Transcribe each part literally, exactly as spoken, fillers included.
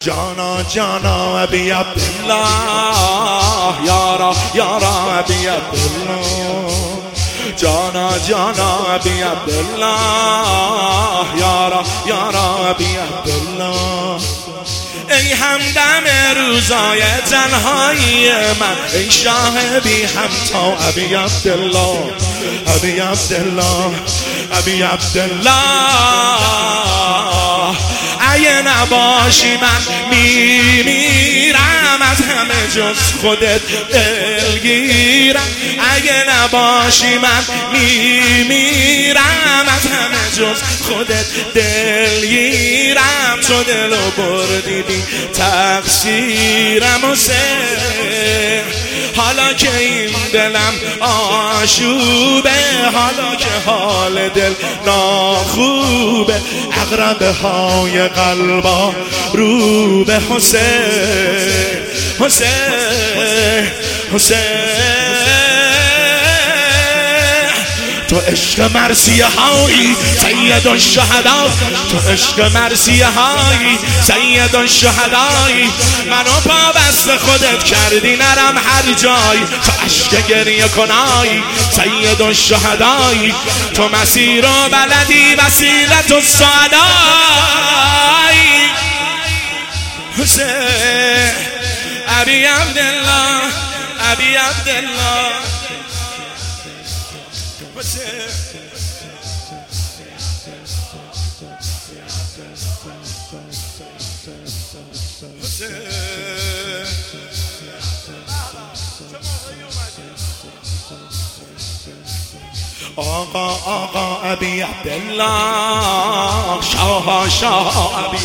جانا جانا ابی عبدالله یارا یارا ابی عبدالله جانا جانا ابی عبدالله یارا یارا ابی عبدالله ای همدم روزای تنهایی من ای شاه بی همتا ابی عبدالله ابی عبدالله ابی عبدالله اگه نباشی من میمیرم از همه جز خودت دلگیرم اگه نباشی من میمیرم از همه جز خودت دلگیرم تو دلو بردی بی تقصیرم و سه حالا که این دلم آشوبه حالا که حال دل ناخوبه عقربه های قلبا رو به حسین حسین حسین تو عشق مرسیه هایی سید الشهدا تو عشق مرسیه هایی سید الشهدایی منو پا بست خودت کردی نرم هر جایی تو عشق گریه کنایی سید الشهدایی تو مسیر و بلدی وسیلت السعدایی حسین ابی عبدالله ابی عبدالله آقا آقا ابی عبدالله شاه شاه ابی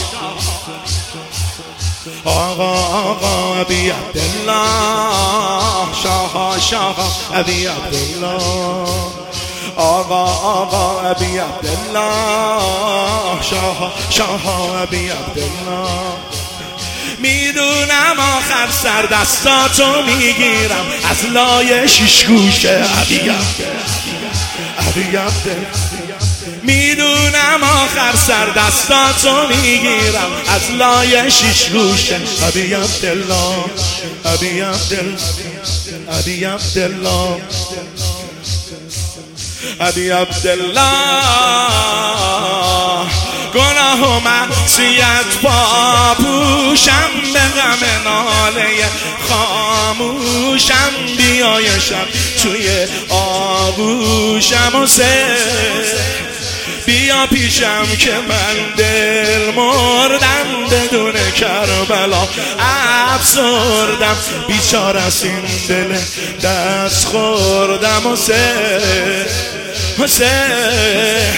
آقا آقا ابی عبدالله شاه شاه ابی عبدالله آقا آقا ابی عبدالله شاه شاه ابی عبدالله میدونم آخر سر دستاتو میگیرم از لای شیش گوشه ابی عبدالله ابی عبدالله میدونم آخر سر دستاتو میگیرم از لای شیش گوشه ابی عبدالله ابی عبدالله ابی عبدالله ابی عبدالله گناه و معصیت پاپوشم به غم ناله خاموشم بیای شب توی آغوشم و سه بیا پیشم که من دل مردم بدون کربلا افسردم بیچاره از این دل دست خوردم و سه حسین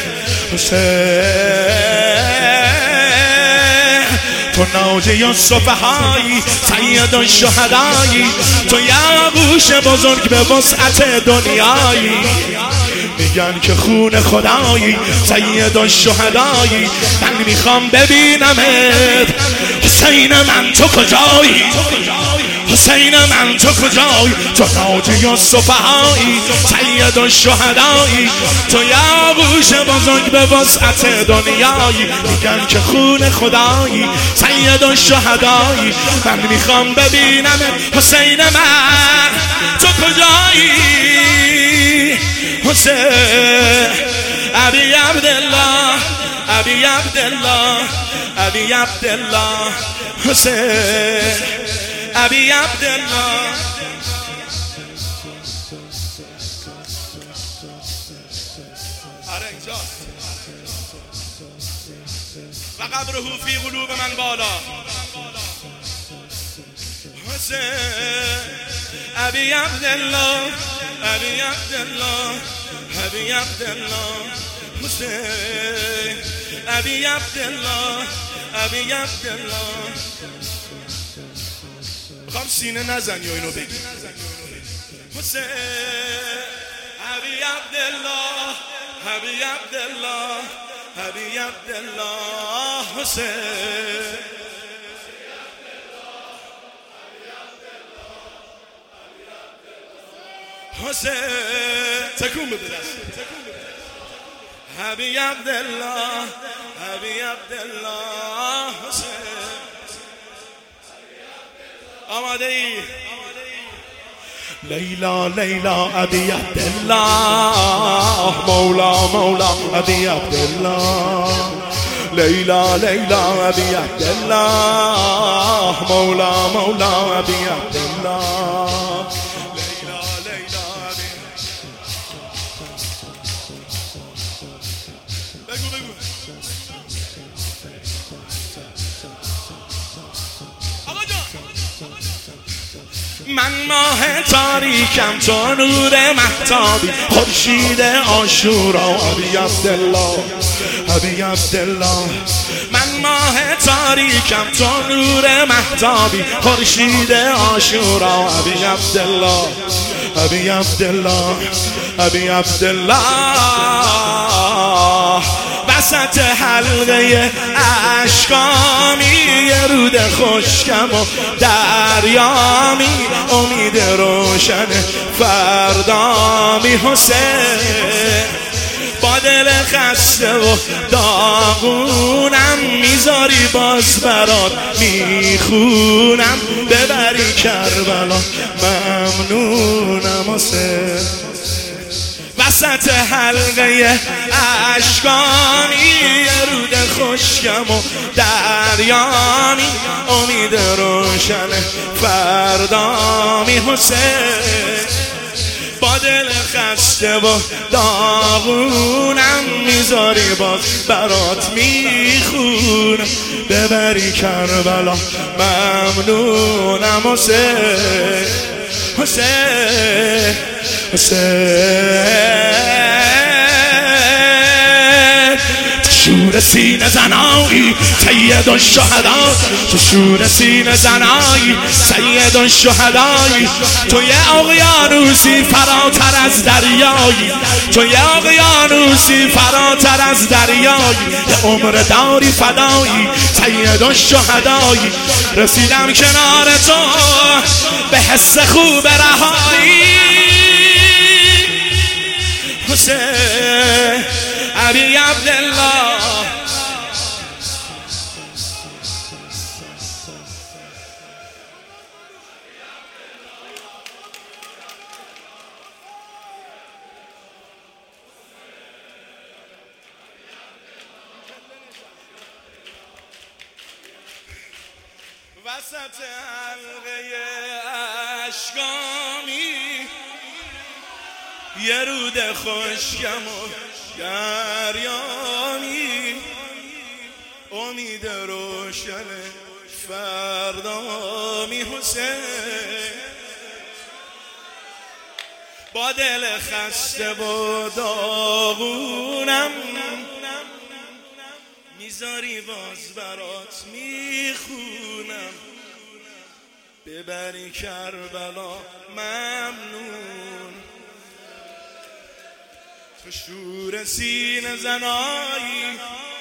حسین تو نوج یوسف هایی سید الشهدایی تو یاغوش بزرگ به وسعت دنیایی میگن که خون خدایی سید الشهدایی من میخوام ببینمت حسین من تو کجایی حسین من تو کجایی تو نوج یوسف هایی سید الشهدایی تو یاغوش بزرگ به وسعت دنیایی میگن که خون خدایی سید الشهدایی من میخوام ببینم حسین من تو کجایی حسین ابی عبدالله ابی عبدالله ابی عبدالله حسین ابی عبدالله و قبره فی قلوب من بالا حسین ابی عبدالله ابی عبدالله ابی عبدالله حسین ابی عبدالله ابی عبدالله میخوام سینه نزنی و اینو بگی حسین ابی عبدالله ابی عبدالله ابی عبدالله حسین حسین تکون بده دست ابی عبدالله ابی عبدالله حسین آماده ای؟ لیلا لیلا ابی عبدالله مولا مولا ابی عبدالله لیلا لیلا ابی عبدالله مولا مولا ابی عبدالله لیلا لیلا ابی بگو بگو من ماه تاریکم تو نور مهتابی خورشید عاشورا ابی عبدالله ابی عبدالله من ماه تاریکم تو نور مهتابی خورشید عاشورا ابی عبدالله ابی عبدالله ابی عبدالله وسط حلقه اشکامی یه رود خشکم و دریامی امید روشن فردامی حسین با دل خسته و داغونم میذاری باز برات میخونم ببری کربلا ممنونم حسین وسط حلقه اشکامی یه رود خشکم و دریامی امید روشن فردامی حسین با دل خسته و داغونم میذاری باز برات میخونم ببری کربلا ممنونم حسین حسین حسین شور سینه زنایی سید الشهدا تو شور سینه زنایی سید الشهدایی تو یه اقیانوسی فراتر از دریایی تو یه اقیانوسی فراتر از دریایی یه عمر داری فدایی سید الشهدایی رسیدم کنار تو به حس خوب رهایی حسین ابی عبدالله وسط حلقه اشکامی یه رود خشکم و دریامی امید روشن فردامی حسین با دل خسته و داغونم میذاری باز برات میخونم ببری کربلا ممنون تو شور سینه زنایی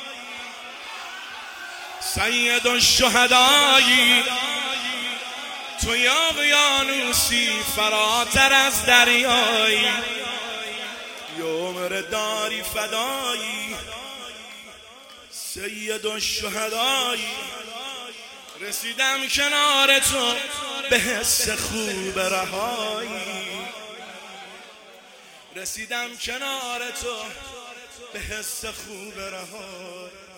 سید الشهدایی تو یا اقیانوسی فراتر از دریایی یه عمر داری فدایی سید الشهدایی رسیدم کنار تو به حس خوب رهایی رسیدم کنار تو به حس خوب رهایی